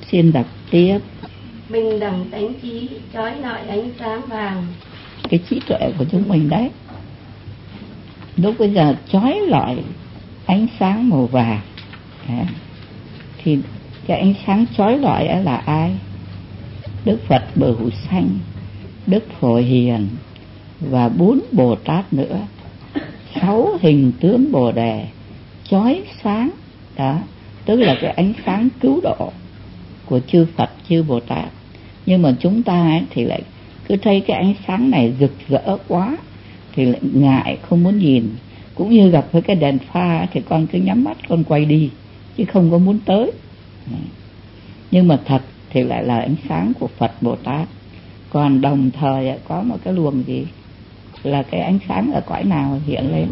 xin đọc tiếp. Bình đẳng tánh trí chói lọi ánh sáng vàng. Cái trí tuệ của chúng mình đấy, lúc bây giờ chói lọi ánh sáng màu vàng. Thì cái ánh sáng chói lọi ấy là ai? Đức Phật Bửu Sanh, Đức Phổ Hiền và 4 Bồ Tát nữa. 6 hình tướng Bồ Đề chói sáng đó, tức là cái ánh sáng cứu độ của chư Phật chư Bồ Tát. Nhưng mà chúng ta ấy thì lại cứ thấy cái ánh sáng này rực rỡ quá thì lại ngại không muốn nhìn. Cũng như gặp với cái đèn pha thì con cứ nhắm mắt con quay đi chứ không có muốn tới. Nhưng mà thật thì lại là ánh sáng của Phật Bồ Tát. Còn đồng thời có một cái luồng gì là cái ánh sáng ở cõi nào hiện lên?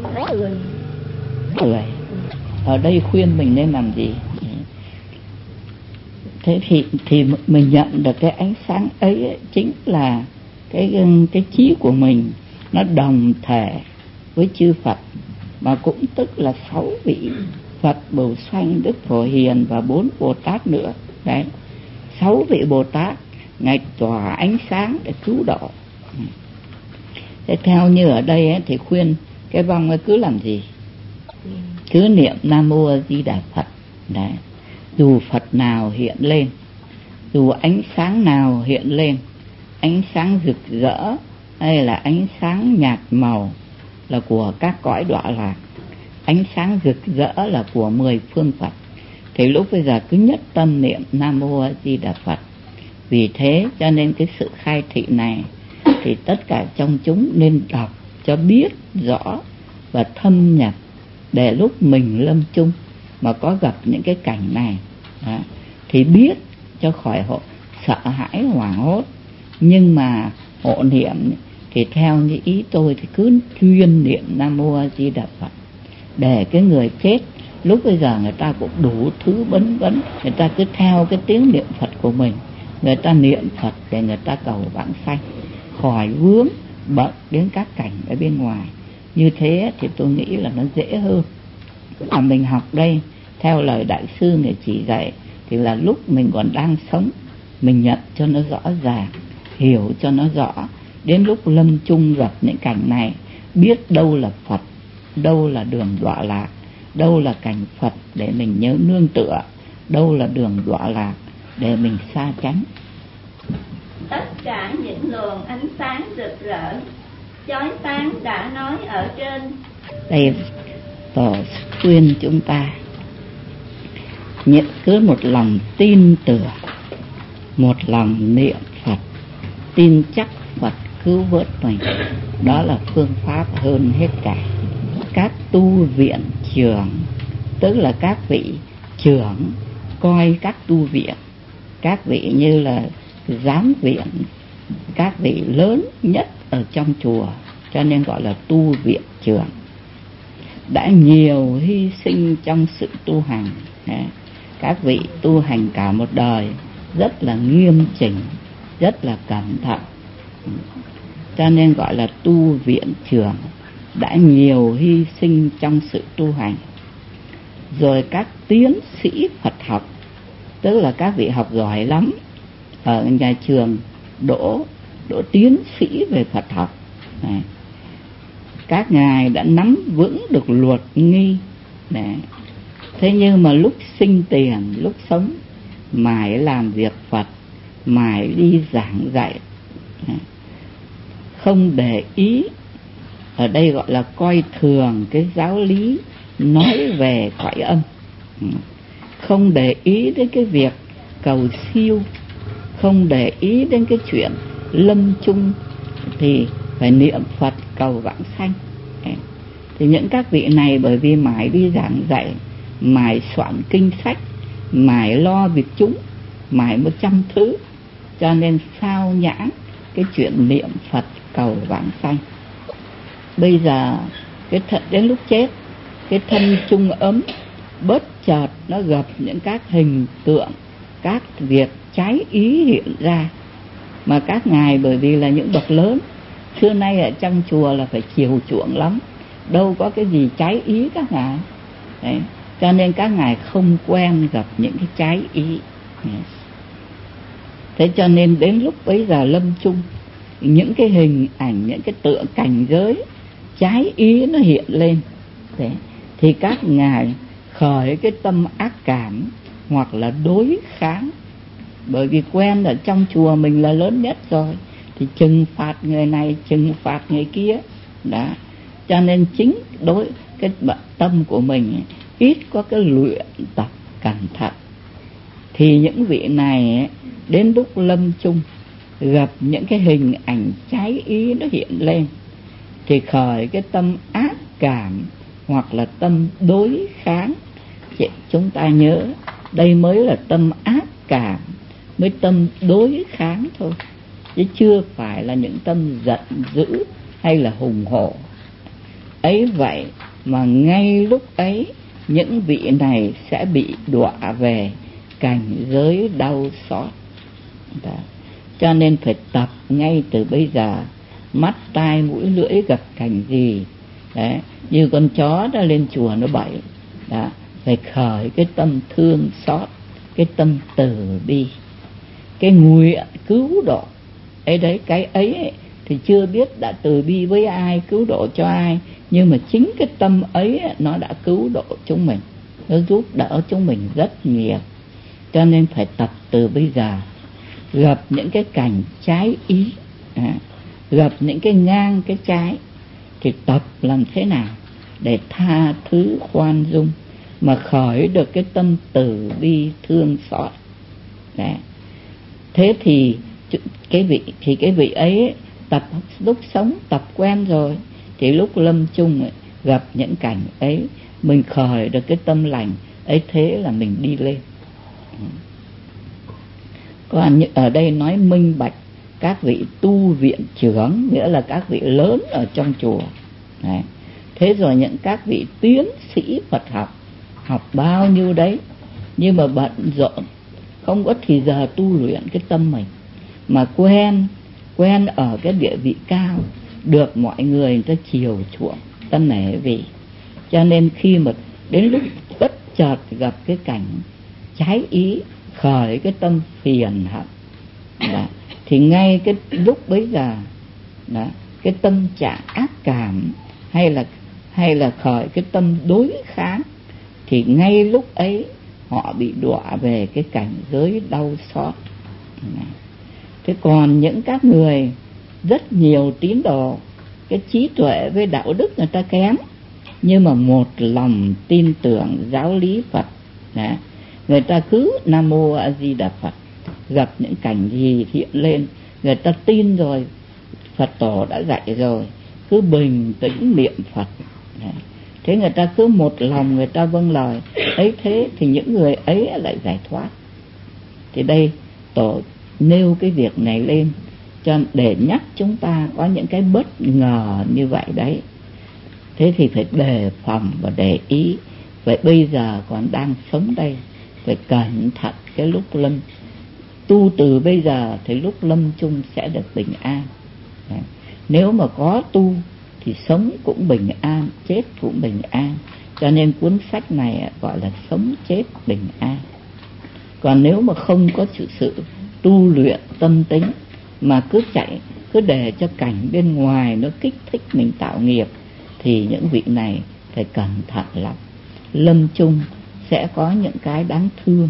Cười. Ở đây khuyên mình nên làm gì? Thế thì mình nhận được cái ánh sáng ấy chính là cái trí của mình nó đồng thể với chư Phật, mà cũng tức là 6 vị Phật Bửu Sanh, Đức Phổ Hiền và 4 Bồ Tát nữa. Đấy, 6 vị Bồ Tát ngài tỏa ánh sáng để cứu độ. Thế theo như ở đây ấy, thì khuyên cái vong ấy cứ làm gì? Cứ niệm Nam Mô A Di Đà Phật. Đấy, dù Phật nào hiện lên, dù ánh sáng nào hiện lên, ánh sáng rực rỡ hay là ánh sáng nhạt màu là của các cõi đọa lạc, ánh sáng rực rỡ là của 10 phương Phật, thì lúc bây giờ cứ nhất tâm niệm Nam Mô A Di Đà Phật. Vì thế cho nên cái sự khai thị này thì tất cả trong chúng nên đọc cho biết rõ và thâm nhập, để lúc mình lâm chung mà có gặp những cái cảnh này đó, thì biết cho khỏi sợ hãi hoảng hốt. Nhưng mà hộ niệm thì theo như ý tôi thì cứ chuyên niệm Nam Mô A Di Đà Phật, để cái người chết lúc bây giờ người ta cũng đủ thứ bấn vấn, người ta cứ theo cái tiếng niệm Phật của mình, người ta niệm Phật để người ta cầu vãng sanh, khỏi vướng bận đến các cảnh ở bên ngoài. Như thế thì tôi nghĩ là nó dễ hơn. Mình học đây theo lời đại sư người chỉ dạy thì là lúc mình còn đang sống, mình nhận cho nó rõ ràng, hiểu cho nó rõ. Đến lúc lâm chung gặp những cảnh này, biết đâu là Phật, đâu là đường đọa lạc, đâu là cảnh Phật để mình nhớ nương tựa, đâu là đường đọa lạc để mình xa tránh. Tất cả những luồng ánh sáng rực rỡ chói sáng đã nói ở trên. Đây Tổ khuyên chúng ta nhận cứ một lòng tin tưởng, một lòng niệm Phật, tin chắc Phật cứu vớt mình. Đó là phương pháp hơn hết cả. Các tu viện trưởng, tức là các vị trưởng coi các tu viện, các vị như là giám viện, các vị lớn nhất ở trong chùa, cho nên gọi là tu viện trưởng, đã nhiều hy sinh trong sự tu hành. Các vị tu hành cả một đời rất là nghiêm chỉnh, rất là cẩn thận, cho nên gọi là tu viện trưởng, đã nhiều hy sinh trong sự tu hành. Rồi các tiến sĩ Phật học, tức là các vị học giỏi lắm, ở nhà trường đỗ tiến sĩ về Phật học. Các ngài đã nắm vững được luật nghi. Thế nhưng mà lúc sinh tiền, lúc sống mãi làm việc Phật, mãi đi giảng dạy, không để ý, ở đây gọi là coi thường cái giáo lý nói về cõi âm, không để ý đến cái việc cầu siêu, không để ý đến cái chuyện lâm chung thì phải niệm Phật cầu vãng sanh. Thì những các vị này bởi vì mãi đi giảng dạy, mãi soạn kinh sách, mãi lo việc chúng, mãi 100 thứ, cho nên sao nhãng cái chuyện niệm Phật cầu vãng sanh. Bây giờ đến lúc chết, cái thân chung ấm bất chợt nó gặp những các hình tượng, các việc trái ý hiện ra. Mà các ngài bởi vì là những bậc lớn, xưa nay ở trong chùa là phải chiều chuộng lắm, đâu có cái gì trái ý các ngài. Đấy, cho nên các ngài không quen gặp những cái trái ý. Thế cho nên đến lúc bấy giờ lâm chung, những cái hình ảnh, những cái tựa cảnh giới trái ý nó hiện lên. Thế thì các ngài khởi cái tâm ác cảm hoặc là đối kháng. Bởi vì quen ở trong chùa mình là lớn nhất rồi, thì trừng phạt người này, trừng phạt người kia. Đó. Cho nên chính đối cái tâm của mình ít có cái luyện tập cẩn thận, thì những vị này đến lúc lâm chung gặp những cái hình ảnh trái ý nó hiện lên, thì khởi cái tâm ác cảm hoặc là tâm đối kháng. Chúng ta nhớ đây mới là tâm ác cảm, mới tâm đối kháng thôi, chứ chưa phải là những tâm giận dữ hay là hùng hổ. Ấy vậy mà ngay lúc ấy những vị này sẽ bị đọa về cảnh giới đau xót. Đó. Cho nên phải tập ngay từ bây giờ. Mắt tai mũi lưỡi gặp cảnh gì đấy, như con chó đã lên chùa nó bậy đó, phải khởi cái tâm thương xót, cái tâm từ bi, cái nguyện cứu độ ấy đấy. Cái ấy thì chưa biết đã từ bi với ai, cứu độ cho ai, nhưng mà chính cái tâm ấy nó đã cứu độ chúng mình, nó giúp đỡ chúng mình rất nhiều. Cho nên phải tập từ bây giờ. Gặp những cái cảnh trái ý, gặp những cái ngang cái trái, thì tập làm thế nào để tha thứ khoan dung, mà khởi được cái tâm từ bi thương xót. Đấy. Thế thì cái vị ấy tập lúc sống tập quen rồi, thì lúc lâm chung gặp những cảnh ấy mình khởi được cái tâm lành ấy, thế là mình đi lên. Còn ở đây nói minh bạch các vị tu viện trưởng, nghĩa là các vị lớn ở trong chùa. Đấy. Thế rồi những các vị tiến sĩ Phật học bao nhiêu đấy, nhưng mà bận rộn, không có thì giờ tu luyện cái tâm mình, mà quen ở cái địa vị cao, được mọi người ta chiều chuộng, ta nể vị. Cho nên khi mà đến lúc bất chợt gặp cái cảnh trái ý, khởi cái tâm phiền hận đó, thì ngay cái lúc bấy giờ đó, cái tâm trạng ác cảm hay là khởi cái tâm đối kháng, thì ngay lúc ấy họ bị đọa về cái cảnh giới đau xót. Thế còn những các người rất nhiều tín đồ, cái trí tuệ với đạo đức người ta kém, nhưng mà một lòng tin tưởng giáo lý Phật đó, người ta cứ Nam Mô A Di Đà Phật, gặp những cảnh gì hiện lên người ta tin rồi, Phật tổ đã dạy rồi, cứ bình tĩnh niệm Phật. Thế người ta cứ một lòng người ta vâng lời ấy, thế thì những người ấy lại giải thoát. Thì đây tổ nêu cái việc này lên cho để nhắc chúng ta có những cái bất ngờ như vậy đấy. Thế thì phải đề phòng và để ý. Vậy bây giờ còn đang sống đây, phải cẩn thận cái lúc lâm. Tu từ bây giờ thì lúc lâm chung sẽ được bình an. Đấy. Nếu mà có tu thì sống cũng bình an, chết cũng bình an. Cho nên cuốn sách này gọi là sống chết bình an. Còn nếu mà không có sự tu luyện tâm tính, mà cứ để cho cảnh bên ngoài nó kích thích mình tạo nghiệp, thì những vị này phải cẩn thận lắm. Lâm chung sẽ có những cái đáng thương.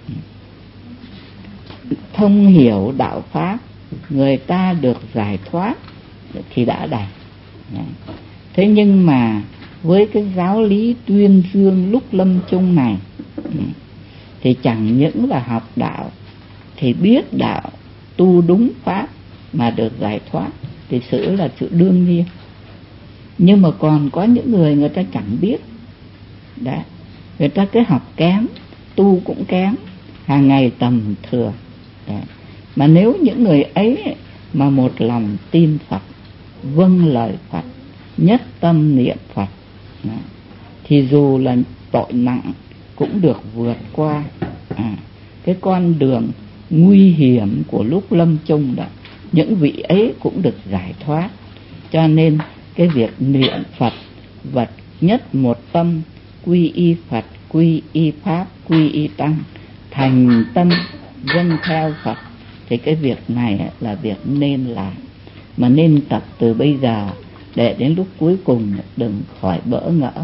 Thông hiểu đạo pháp, người ta được giải thoát thì đã đành. Thế nhưng mà với cái giáo lý tuyên dương lúc lâm chung này, thì chẳng những là học đạo, thì biết đạo, tu đúng pháp mà được giải thoát, thì sự là sự đương nhiên. Nhưng mà còn có những người ta chẳng biết. Đấy. Người ta cứ học kém, tu cũng kém, hàng ngày tầm thường. Đấy. Mà nếu những người ấy mà một lòng tin Phật, vâng lời Phật, nhất tâm niệm Phật, thì dù là tội nặng cũng được vượt qua cái con đường nguy hiểm của lúc lâm chung đó. Những vị ấy cũng được giải thoát. Cho nên cái việc niệm Phật vật nhất một tâm, quy y Phật, quy y Pháp, quy y Tăng, thành tâm dâng theo Phật, thì cái việc này là việc nên làm, mà nên tập từ bây giờ để đến lúc cuối cùng đừng khỏi bỡ ngỡ.